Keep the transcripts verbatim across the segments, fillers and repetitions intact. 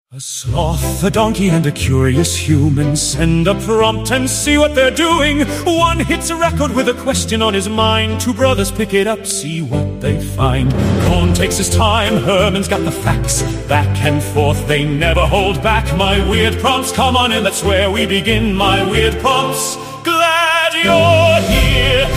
A sloth, a donkey, and a curious human send a prompt and see what they're doing. One hits a record with a question on his mind. Two brothers pick it up, see what they find. Cohn takes his time, Herman's got the facts. Back and forth, they never hold back. My weird prompts, come on in, that's where we begin. My weird prompts, glad you're here.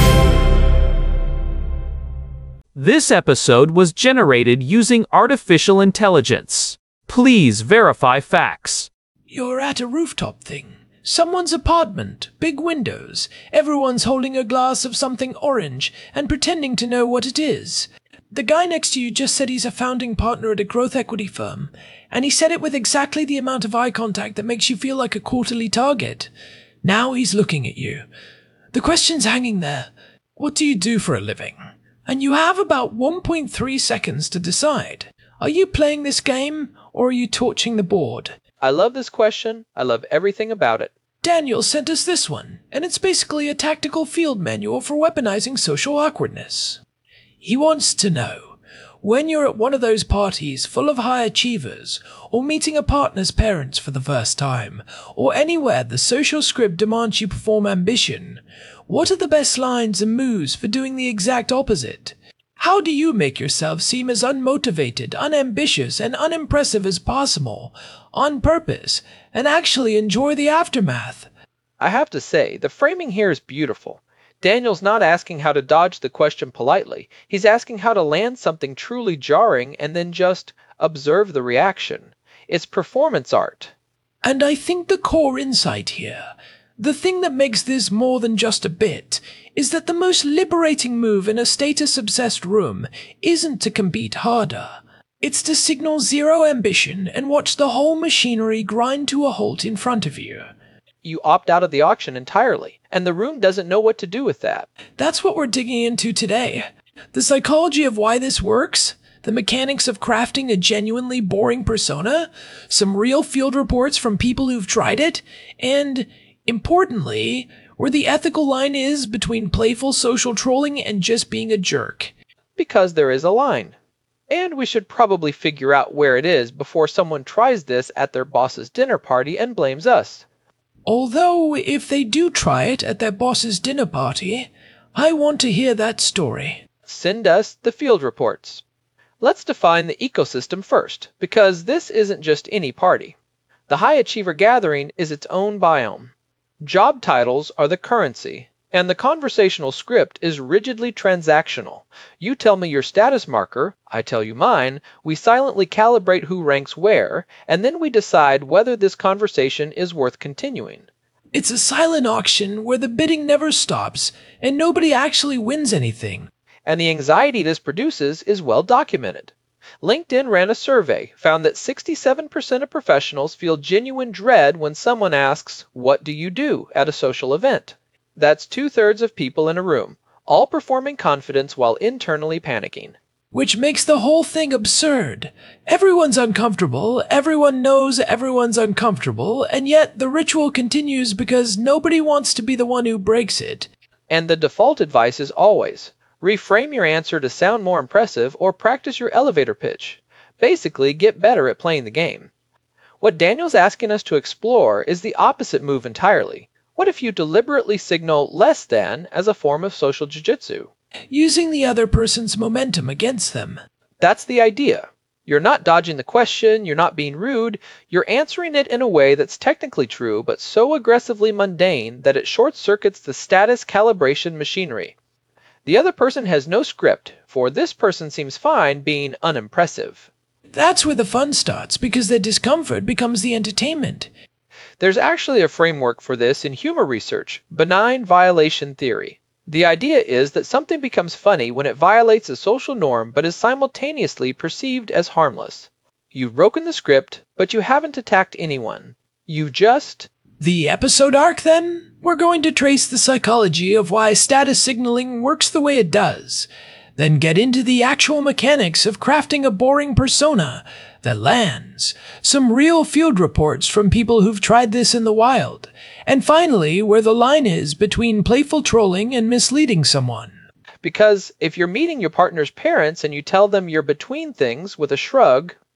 This episode was generated using artificial intelligence. Please verify facts. You're at a rooftop thing. Someone's apartment, big windows. Everyone's holding a glass of something orange and pretending to know what it is. The guy next to you just said he's a founding partner at a growth equity firm, and he said it with exactly the amount of eye contact that makes you feel like a quarterly target. Now he's looking at you. The question's hanging there. What do you do for a living? And you have about one point three seconds to decide. Are you playing this game, or are you torching the board? I love this question. I love everything about it. Daniel sent us this one, and it's basically a tactical field manual for weaponizing social awkwardness. He wants to know, when you're at one of those parties full of high achievers, or meeting a partner's parents for the first time, or anywhere the social script demands you perform ambition, what are the best lines and moves for doing the exact opposite? How do you make yourself seem as unmotivated, unambitious, and unimpressive as possible, on purpose, and actually enjoy the aftermath? I have to say, the framing here is beautiful. Daniel's not asking how to dodge the question politely. He's asking how to land something truly jarring and then just observe the reaction. It's performance art. And I think the core insight here, the thing that makes this more than just a bit, is that the most liberating move in a status-obsessed room isn't to compete harder. It's to signal zero ambition and watch the whole machinery grind to a halt in front of you. You opt out of the auction entirely, and the room doesn't know what to do with that. That's what we're digging into today. The psychology of why this works, the mechanics of crafting a genuinely boring persona, some real field reports from people who've tried it, and, importantly, where the ethical line is between playful social trolling and just being a jerk. Because there is a line. And we should probably figure out where it is before someone tries this at their boss's dinner party and blames us. Although, if they do try it at their boss's dinner party, I want to hear that story. Send us the field reports. Let's define the ecosystem first, because this isn't just any party. The High Achiever Gathering is its own biome. Job titles are the currency, and the conversational script is rigidly transactional. You tell me your status marker, I tell you mine, we silently calibrate who ranks where, and then we decide whether this conversation is worth continuing. It's a silent auction where the bidding never stops, and nobody actually wins anything. And the anxiety this produces is well documented. LinkedIn ran a survey, found that sixty-seven percent of professionals feel genuine dread when someone asks, "What do you do?" at a social event. That's two-thirds of people in a room, all performing confidence while internally panicking. Which makes the whole thing absurd. Everyone's uncomfortable, everyone knows everyone's uncomfortable, and yet the ritual continues because nobody wants to be the one who breaks it. And the default advice is always, reframe your answer to sound more impressive or practice your elevator pitch. Basically, get better at playing the game. What Daniel's asking us to explore is the opposite move entirely. What if you deliberately signal less than as a form of social jiu-jitsu? Using the other person's momentum against them. That's the idea. You're not dodging the question, you're not being rude, you're answering it in a way that's technically true but so aggressively mundane that it short-circuits the status calibration machinery. The other person has no script, for this person seems fine being unimpressive. That's where the fun starts, because their discomfort becomes the entertainment. There's actually a framework for this in humor research, benign violation theory. The idea is that something becomes funny when it violates a social norm but is simultaneously perceived as harmless. You've broken the script, but you haven't attacked anyone. You just... The episode arc, then? We're going to trace the psychology of why status signaling works the way it does, then get into the actual mechanics of crafting a boring persona that lands, some real field reports from people who've tried this in the wild, and finally where the line is between playful trolling and misleading someone. Because if you're meeting your partner's parents and you tell them you're between things with a shrug,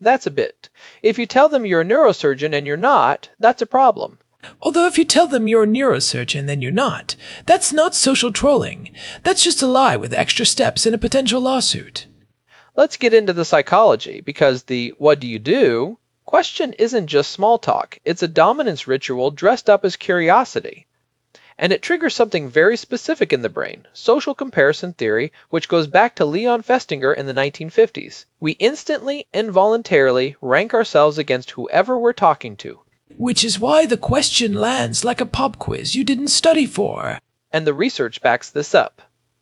that's a bit. If you tell them you're a neurosurgeon and you're not, that's a problem. Although if you tell them you're a neurosurgeon then you're not, that's not social trolling. That's just a lie with extra steps in a potential lawsuit. Let's get into the psychology, because the "what do you do" question isn't just small talk. It's a dominance ritual dressed up as curiosity. And it triggers something very specific in the brain, social comparison theory, which goes back to Leon Festinger in the nineteen fifties. We instantly, involuntarily rank ourselves against whoever we're talking to. Which is why the question lands like a pop quiz you didn't study for. And the research backs this up.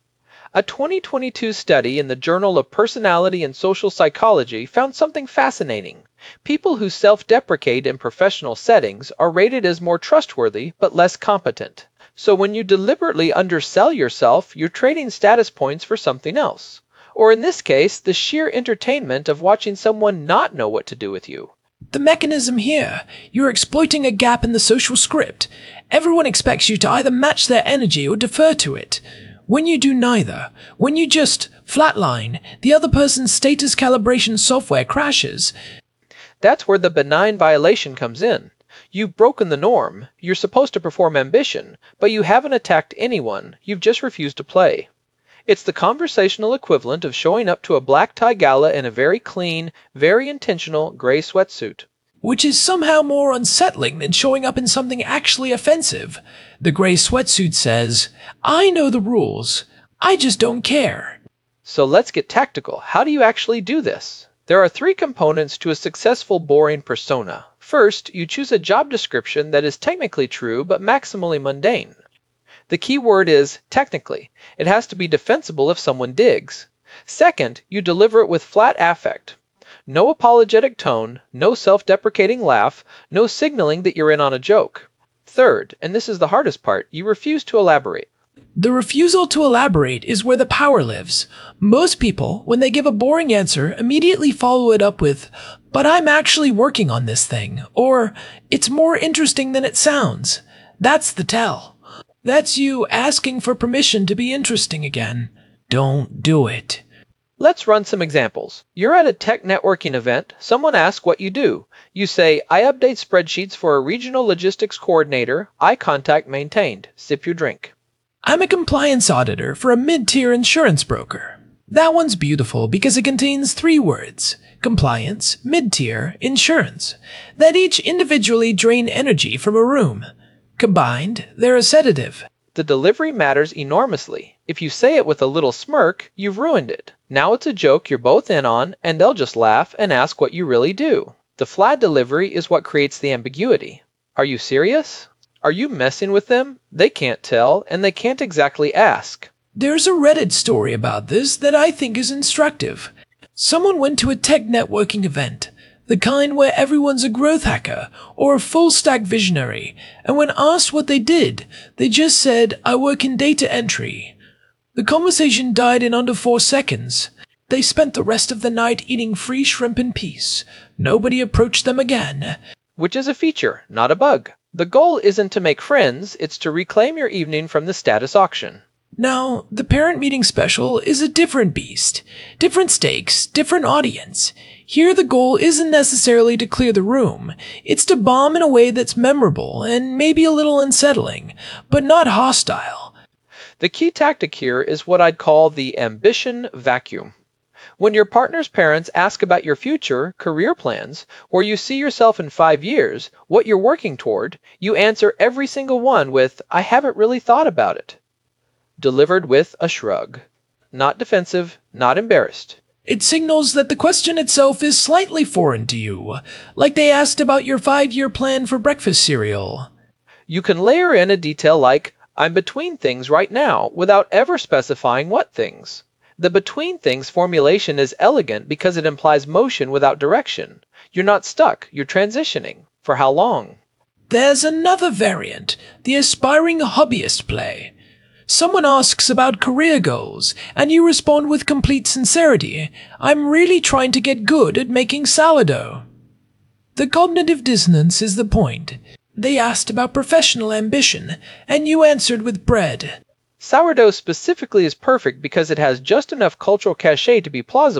A twenty twenty-two study in the Journal of Personality and Social Psychology found something fascinating. People who self-deprecate in professional settings are rated as more trustworthy but less competent. So when you deliberately undersell yourself, you're trading status points for something else. Or in this case, the sheer entertainment of watching someone not know what to do with you. The mechanism here, you're exploiting a gap in the social script. Everyone expects you to either match their energy or defer to it. When you do neither, when you just flatline, the other person's status calibration software crashes. That's where the benign violation comes in. You've broken the norm. You're supposed to perform ambition, but you haven't attacked anyone. You've just refused to play. It's the conversational equivalent of showing up to a black tie gala in a very clean, very intentional gray sweatsuit. Which is somehow more unsettling than showing up in something actually offensive. The gray sweatsuit says, I know the rules. I just don't care. So let's get tactical. How do you actually do this? There are three components to a successful boring persona. First, you choose a job description that is technically true but maximally mundane. The key word is technically. It has to be defensible if someone digs. Second, you deliver it with flat affect. No apologetic tone, no self-deprecating laugh, no signaling that you're in on a joke. Third, and this is the hardest part, you refuse to elaborate. The refusal to elaborate is where the power lives. Most people, when they give a boring answer, immediately follow it up with, but I'm actually working on this thing, or it's more interesting than it sounds. That's the tell. That's you asking for permission to be interesting again. Don't do it. Let's run some examples. You're at a tech networking event. Someone asks what you do. You say, I update spreadsheets for a regional logistics coordinator. Eye contact maintained. Sip your drink. I'm a compliance auditor for a mid-tier insurance broker. That one's beautiful because it contains three words, compliance, mid-tier, insurance, that each individually drain energy from a room. Combined, they're a sedative. The delivery matters enormously. If you say it with a little smirk, you've ruined it. Now it's a joke you're both in on, and they'll just laugh and ask what you really do. The flat delivery is what creates the ambiguity. Are you serious? Are you messing with them? They can't tell, and they can't exactly ask. There's a Reddit story about this that I think is instructive. Someone went to a tech networking event, the kind where everyone's a growth hacker or a full-stack visionary, and when asked what they did, they just said, I work in data entry. The conversation died in under four seconds. They spent the rest of the night eating free shrimp in peace. Nobody approached them again. Which is a feature, not a bug. The goal isn't to make friends, it's to reclaim your evening from the status auction. Now, the parent meeting special is a different beast. Different stakes, different audience. Here the goal isn't necessarily to clear the room. It's to bomb in a way that's memorable and maybe a little unsettling, but not hostile. The key tactic here is what I'd call the ambition vacuum. When your partner's parents ask about your future, career plans, where you see yourself in five years, what you're working toward, you answer every single one with, I haven't really thought about it. Delivered with a shrug. Not defensive, not embarrassed. It signals that the question itself is slightly foreign to you, like they asked about your five-year plan for breakfast cereal. You can layer in a detail like, I'm between things right now, without ever specifying what things. The between things formulation is elegant because it implies motion without direction. You're not stuck, you're transitioning. For how long? There's another variant, the aspiring hobbyist play. Someone asks about career goals, and you respond with complete sincerity, I'm really trying to get good at making sourdough. The cognitive dissonance is the point. They asked about professional ambition, and you answered with bread. Sourdough specifically is perfect because it has just enough cultural cachet to be plausible.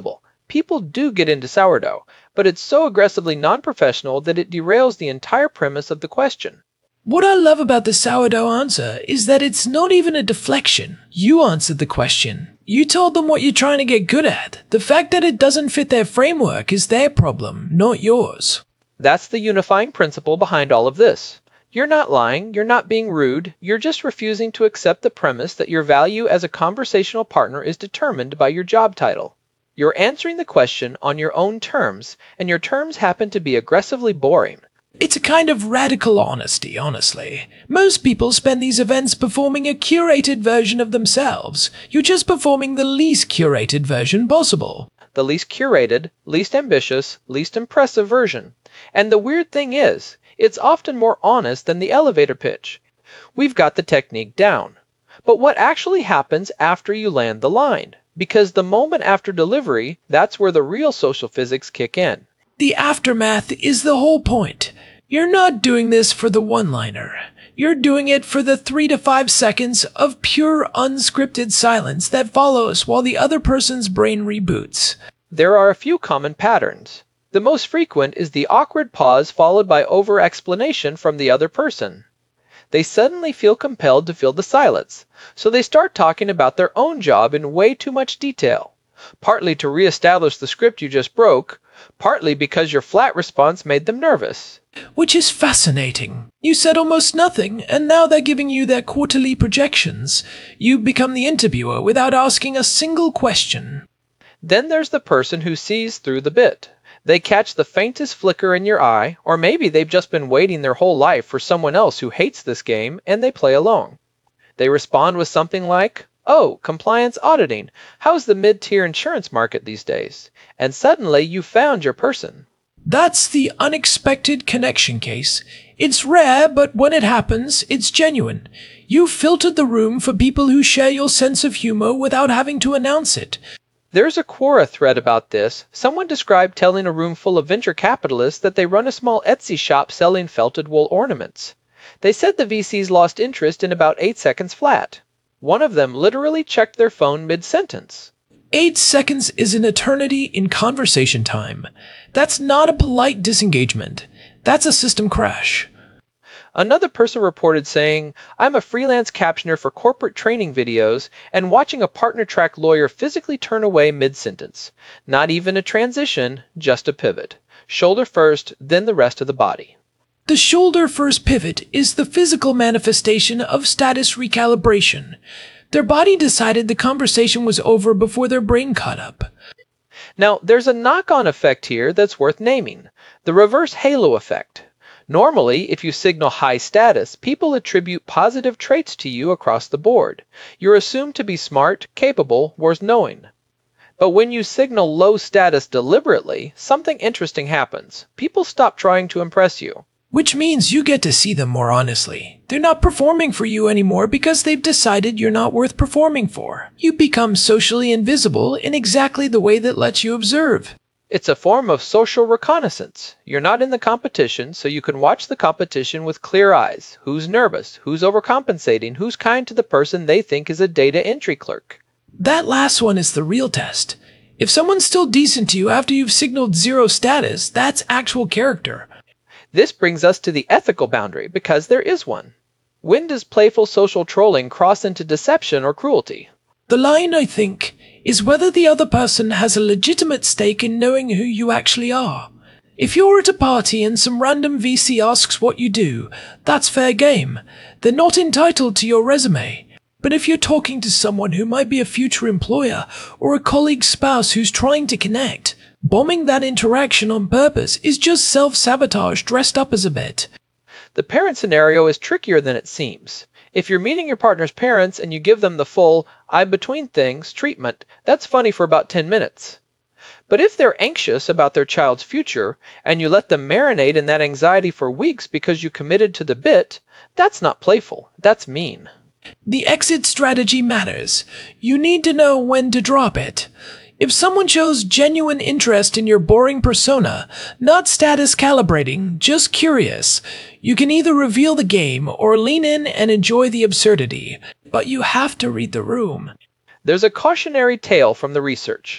People do get into sourdough, but it's so aggressively non-professional that it derails the entire premise of the question. What I love about the sourdough answer is that it's not even a deflection. You answered the question. You told them what you're trying to get good at. The fact that it doesn't fit their framework is their problem, not yours. That's the unifying principle behind all of this. You're not lying, you're not being rude, you're just refusing to accept the premise that your value as a conversational partner is determined by your job title. You're answering the question on your own terms, and your terms happen to be aggressively boring. It's a kind of radical honesty, honestly. Most people spend these events performing a curated version of themselves. You're just performing the least curated version possible. The least curated, least ambitious, least impressive version. And the weird thing is, it's often more honest than the elevator pitch. We've got the technique down. But what actually happens after you land the line? Because the moment after delivery, that's where the real social physics kick in. The aftermath is the whole point. You're not doing this for the one-liner. You're doing it for the three to five seconds of pure unscripted silence that follows while the other person's brain reboots. There are a few common patterns. The most frequent is the awkward pause followed by over-explanation from the other person. They suddenly feel compelled to fill the silence, so they start talking about their own job in way too much detail, partly to reestablish the script you just broke, partly because your flat response made them nervous. Which is fascinating. You said almost nothing, and now they're giving you their quarterly projections. You become the interviewer without asking a single question. Then there's the person who sees through the bit. They catch the faintest flicker in your eye, or maybe they've just been waiting their whole life for someone else who hates this game, and they play along. They respond with something like, "Oh, compliance auditing. How's the mid-tier insurance market these days?" And suddenly you found your person. That's the unexpected connection case. It's rare, but when it happens, it's genuine. You filtered the room for people who share your sense of humor without having to announce it. There's a Quora thread about this. Someone described telling a room full of venture capitalists that they run a small Etsy shop selling felted wool ornaments. They said the V Cs lost interest in about eight seconds flat. One of them literally checked their phone mid-sentence. Eight seconds is an eternity in conversation time. That's not a polite disengagement. That's a system crash. Another person reported saying, "I'm a freelance captioner for corporate training videos and watching a partner track lawyer physically turn away mid-sentence. Not even a transition, just a pivot. Shoulder first, then the rest of the body." The shoulder first pivot is the physical manifestation of status recalibration. Their body decided the conversation was over before their brain caught up. Now, there's a knock-on effect here that's worth naming, the reverse halo effect. Normally, if you signal high status, people attribute positive traits to you across the board. You're assumed to be smart, capable, worth knowing. But when you signal low status deliberately, something interesting happens. People stop trying to impress you. Which means you get to see them more honestly. They're not performing for you anymore because they've decided you're not worth performing for. You become socially invisible in exactly the way that lets you observe. It's a form of social reconnaissance. You're not in the competition, so you can watch the competition with clear eyes. Who's nervous? Who's overcompensating? Who's kind to the person they think is a data entry clerk? That last one is the real test. If someone's still decent to you after you've signaled zero status, that's actual character. This brings us to the ethical boundary, because there is one. When does playful social trolling cross into deception or cruelty? The line, I think, is whether the other person has a legitimate stake in knowing who you actually are. If you're at a party and some random V C asks what you do, that's fair game. They're not entitled to your resume. But if you're talking to someone who might be a future employer or a colleague's spouse who's trying to connect, bombing that interaction on purpose is just self-sabotage dressed up as a bit. The parent scenario is trickier than it seems. If you're meeting your partner's parents and you give them the full "I'm between things" treatment, that's funny for about ten minutes. But if they're anxious about their child's future and you let them marinate in that anxiety for weeks because you committed to the bit, that's not playful, that's mean. The exit strategy matters. You need to know when to drop it. If someone shows genuine interest in your boring persona, not status calibrating, just curious, you can either reveal the game or lean in and enjoy the absurdity. But you have to read the room. There's a cautionary tale from the research.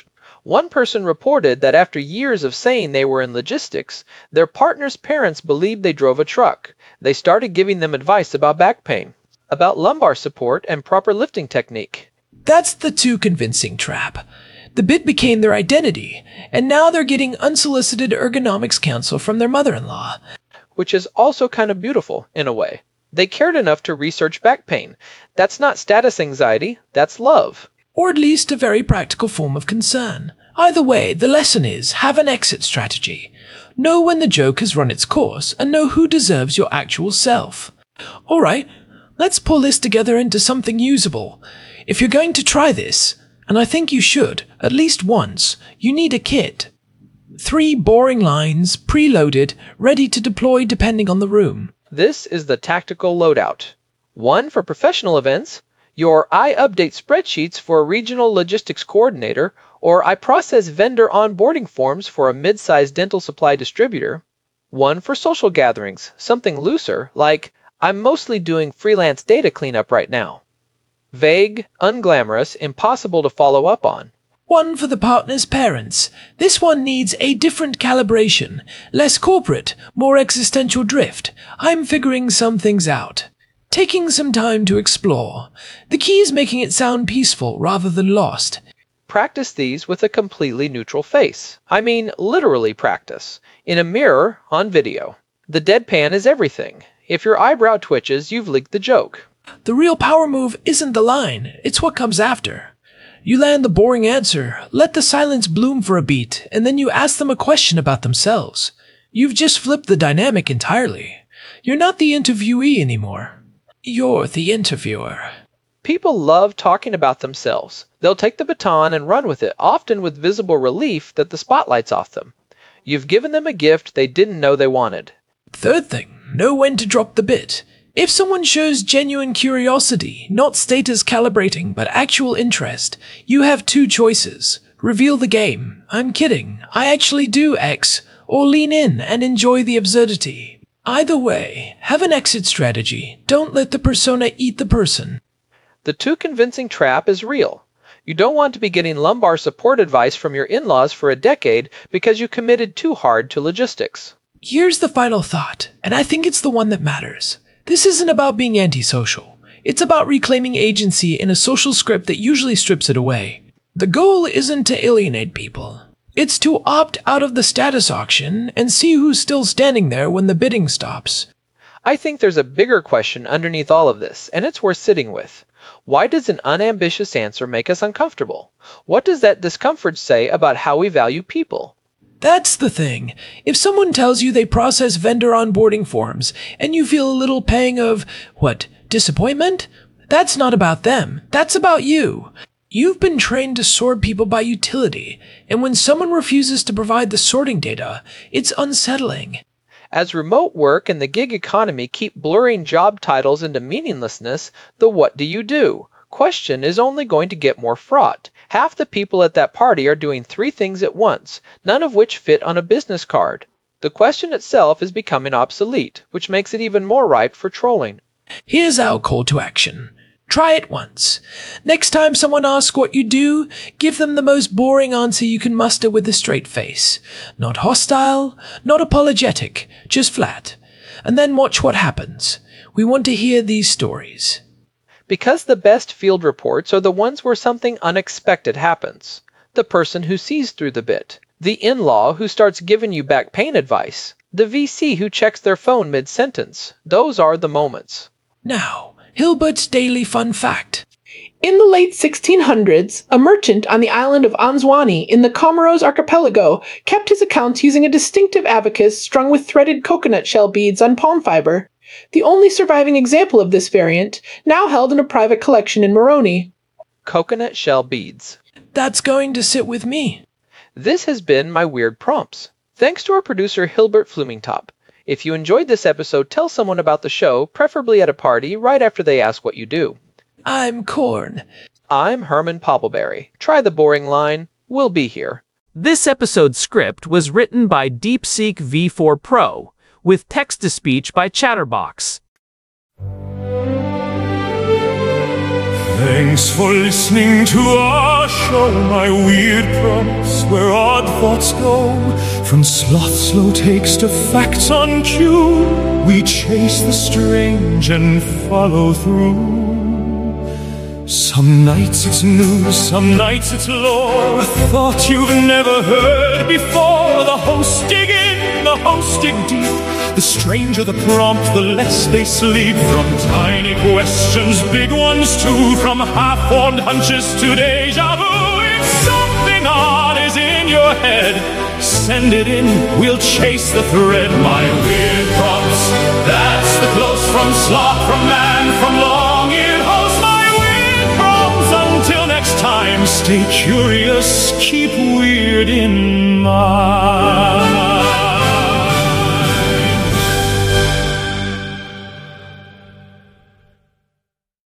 One person reported that after years of saying they were in logistics, their partner's parents believed they drove a truck. They started giving them advice about back pain, about lumbar support and proper lifting technique. That's the too convincing trap. The bit became their identity, and now they're getting unsolicited ergonomics counsel from their mother-in-law. Which is also kind of beautiful, in a way. They cared enough to research back pain. That's not status anxiety, that's love. Or at least a very practical form of concern. Either way, the lesson is, have an exit strategy. Know when the joke has run its course, and know who deserves your actual self. Alright, let's pull this together into something usable. If you're going to try this, and I think you should, at least once, you need a kit. Three boring lines, preloaded, ready to deploy depending on the room. This is the tactical loadout. One for professional events, your I update spreadsheets for a regional logistics coordinator, or I process vendor onboarding forms for a mid-sized dental supply distributor. One for social gatherings, something looser, like I'm mostly doing freelance data cleanup right now. Vague, unglamorous, impossible to follow up on. One for the partner's parents. This one needs a different calibration, less corporate, more existential drift. I'm figuring some things out. Taking some time to explore. The key is making it sound peaceful rather than lost. Practice these with a completely neutral face. I mean, literally practice. In a mirror, on video. The deadpan is everything. If your eyebrow twitches, you've leaked the joke. The real power move isn't the line, it's what comes after. You land the boring answer, let the silence bloom for a beat, and then you ask them a question about themselves. You've just flipped the dynamic entirely. You're not the interviewee anymore. You're the interviewer. People love talking about themselves. They'll take the baton and run with it, often with visible relief that the spotlight's off them. You've given them a gift they didn't know they wanted. Third thing, know when to drop the bit. If someone shows genuine curiosity, not status calibrating, but actual interest, you have two choices. Reveal the game. I'm kidding. I actually do X. Or lean in and enjoy the absurdity. Either way, have an exit strategy. Don't let the persona eat the person. The too convincing trap is real. You don't want to be getting lumbar support advice from your in-laws for a decade because you committed too hard to logistics. Here's the final thought, and I think it's the one that matters. This isn't about being antisocial. It's about reclaiming agency in a social script that usually strips it away. The goal isn't to alienate people. It's to opt out of the status auction and see who's still standing there when the bidding stops. I think there's a bigger question underneath all of this, and it's worth sitting with. Why does an unambitious answer make us uncomfortable? What does that discomfort say about how we value people? That's the thing. If someone tells you they process vendor onboarding forms, and you feel a little pang of, what, disappointment? That's not about them. That's about you. You've been trained to sort people by utility, and when someone refuses to provide the sorting data, it's unsettling. As remote work and the gig economy keep blurring job titles into meaninglessness, the what do you do question is only going to get more fraught. Half the people at that party are doing three things at once, none of which fit on a business card. The question itself is becoming obsolete, which makes it even more ripe for trolling. Here's our call to action. Try it once. Next time someone asks what you do, give them the most boring answer you can muster with a straight face. Not hostile, not apologetic, just flat. And then watch what happens. We want to hear these stories. Because the best field reports are the ones where something unexpected happens. The person who sees through the bit. The in-law who starts giving you back pain advice. The V C who checks their phone mid-sentence. Those are the moments. Now, Hilbert's Daily Fun Fact. In the late sixteen hundreds, a merchant on the island of Answani in the Comoros archipelago kept his accounts using a distinctive abacus strung with threaded coconut shell beads on palm fiber. The only surviving example of this variant, now held in a private collection in Moroni. Coconut shell beads. That's going to sit with me. This has been my Weird Prompts. Thanks to our producer Hilbert Flumingtop. If you enjoyed this episode, tell someone about the show, preferably at a party, right after they ask what you do. I'm Corn. I'm Herman Poppleberry. Try the boring line. We'll be here. This episode script was written by DeepSeek V four Pro, with text-to-speech by Chatterbox. Thanks for listening to our gonna show my weird prompts where odd thoughts go. From sloth slow takes to facts on cue, we chase the strange and follow through. Some nights it's news, some nights it's lore, a thought you've never heard before. The hosts dig in, the hosts dig deep. The stranger the prompt, the less they sleep. From tiny questions, big ones too. From half-formed hunches to deja vu. If something odd is in your head, send it in, we'll chase the thread. My weird prompts, that's the close from sloth, from man, from long-eared host. My weird prompts, until next time, stay curious, keep weird in mind.